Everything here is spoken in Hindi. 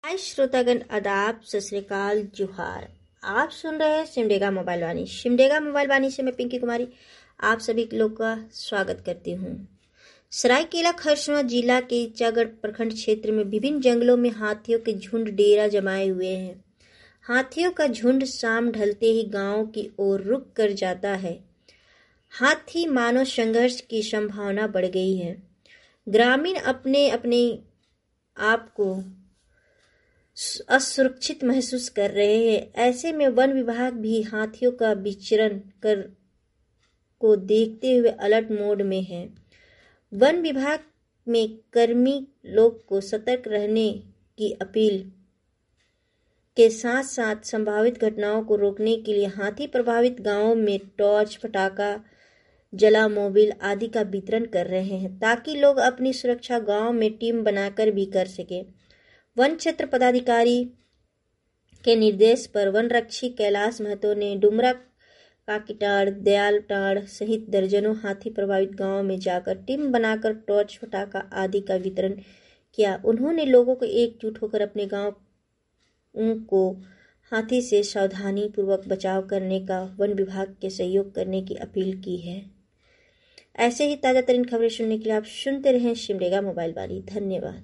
हाय श्रोतागण, आदाब, सत श्री अकाल, जोहार। आप सुन रहे हैं सिमडेगा मोबाइल वाणी। सिमडेगा मोबाइल वाणी से मैं पिंकी कुमारी आप सभी लोग का स्वागत करती हूँ। सरायकेला खरसावां जिला के इचागढ़ प्रखंड क्षेत्र में विभिन्न जंगलों में हाथियों के झुंड डेरा जमाए हुए हैं। हाथियों का झुंड शाम ढलते ही गांव की ओर रुक कर जाता है। हाथी मानव संघर्ष की संभावना बढ़ गई है। ग्रामीण अपने अपने आप को असुरक्षित महसूस कर रहे हैं। ऐसे में वन विभाग भी हाथियों का विचरण को देखते हुए अलर्ट मोड में है। वन विभाग में कर्मी लोग को सतर्क रहने की अपील के साथ साथ संभावित घटनाओं को रोकने के लिए हाथी प्रभावित गांवों में टॉर्च, पटाखा, जला मोबिल आदि का वितरण कर रहे हैं ताकि लोग अपनी सुरक्षा गांव में टीम बनाकर भी कर सके। वन क्षेत्र पदाधिकारी के निर्देश पर वन रक्षी कैलाश महतो ने डुमरा, काकीटाड़, दयालटाड़ सहित दर्जनों हाथी प्रभावित गांवों में जाकर टीम बनाकर टॉर्च, पटाखा आदि का वितरण किया। उन्होंने लोगों को एकजुट होकर अपने गांव को हाथी से सावधानी पूर्वक बचाव करने का वन विभाग के सहयोग करने की अपील की है। ऐसे ही ताजा तरीन खबरें सुनने के लिए आप सुनते रहें सिमडेगा मोबाइल वाणी। धन्यवाद।